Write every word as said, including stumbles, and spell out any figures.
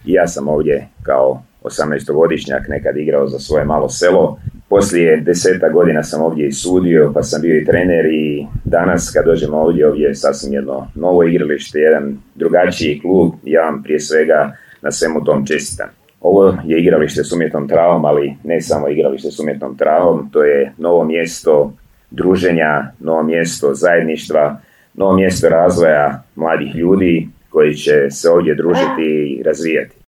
I ja sam ovdje kao osamnaestogodišnjak nekad igrao za svoje malo selo. Poslije deseta godina sam ovdje i sudio, pa sam bio i trener i danas kad dođemo ovdje, ovdje je sasvim jedno novo igralište, jedan drugačiji klub. Ja vam prije svega na svemu tom čestitam. Ovo je igralište s umjetnom travom, ali ne samo igralište s umjetnom travom, to je novo mjesto druženja, novo mjesto zajedništva, novo mjesto razvoja mladih ljudi koji će se ovdje družiti i razvijati.